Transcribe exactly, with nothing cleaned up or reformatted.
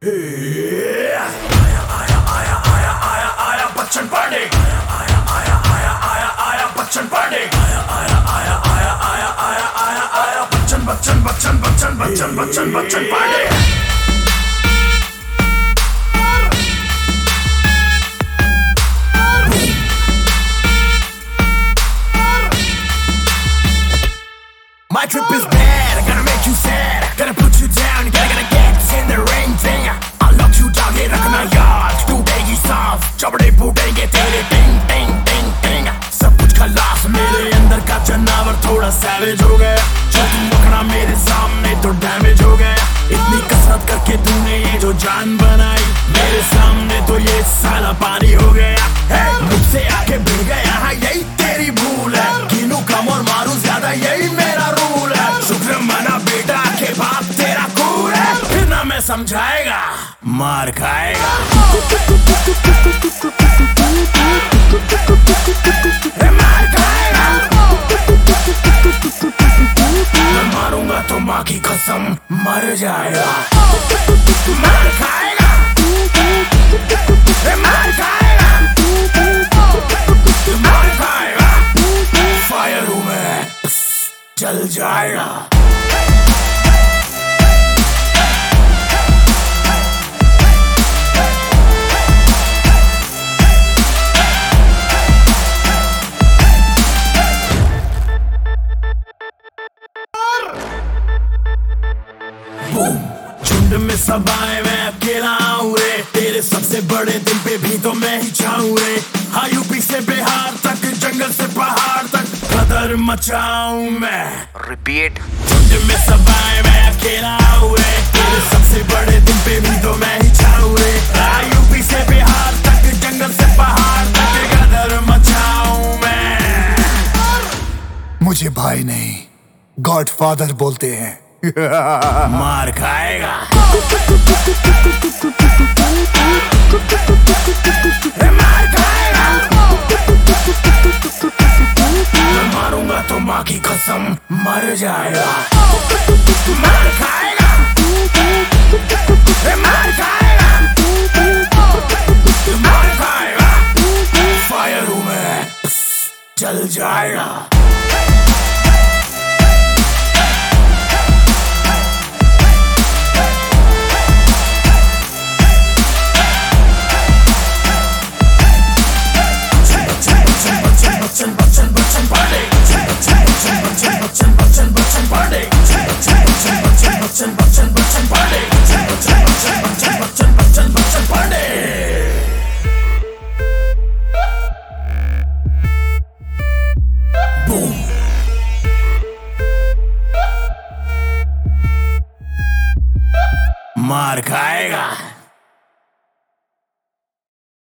आया आया आया आया आया आया बच्चन पांडे आया आया आया आया आया आया बच्चन पांडे आया आया आया आया आया आया आया आया Bachchan Bachchan Bachchan Bachchan Bachchan Bachchan Bachchan Pandey. My trip is bad, I gotta make you sad, gotta put you down, gotta gotta get this in the ring thing. I'll lock you down, ये रखना याद, टूटेगी सांस, चपड़े फूटेंगे तेरे टिंग टिंग टिंग टिंग। सब कुछ खलास, मेरे अंदर का जनावर थोड़ा सैवेज हो गया, जब तुम रखना मेरे सामने तो डैमेज हो गया। इतनी कसरत करके तूने ये जो जान बनाई, मेरे सामने तो ये साला पानी हो गया। मुझसे आके भिड़ गया, हाँ यही तेरी भूल है, गिनू कम और मारू ज्यादा यही मेरा रूल है। शुक्र मना बेटा के बाप तेरा कूल है, फिर ना मैं समझाएगा मार खाएगा। मार खाएगा, मैं मारूंगा तो माँ की कसम मर जाएगा। मार खाएगा, मार खाएगा, मार खाएगा, फायर हूँ मैं, जल जाएगा। झुंड में सब आए मैं अकेला आऊं रे, तेरे सबसे बड़े दिल पे भी तो मैं ही चाहूं रे। हाँ यूपी से बिहार तक, जंगल से पहाड़ तक कदर मचाऊं मैं। रिपीट। झुंड में सब आए मैं अकेला आऊं रे, तेरे सबसे बड़े दिल पे भी तो मैं ही चाहूं रे। हाँ यूपी से बिहार तक, जंगल से पहाड़ तक कदर मचाऊं मैं। मुझे भाई नहीं गॉडफादर बोलते हैं। मार खाएगा, मार खाएगा, मैं मारूंगा तो माँ की कसम मर जाएगा। मार खाएगा, मार खाएगा, मार खाएगा, फायर हूँ मैं, जल जाएगा। बच्चन बच्चन बच्चन पांडे, बच्चन बच्चन बच्चन बच्चन बच्चन पांडे, बच्चन बच्चन बच्चन बच्चन बच्चन पांडे, बच्चन बच्चन बच्चन बच्चन बच्चन बच्चन पांडे। बूम, मार खाएगा।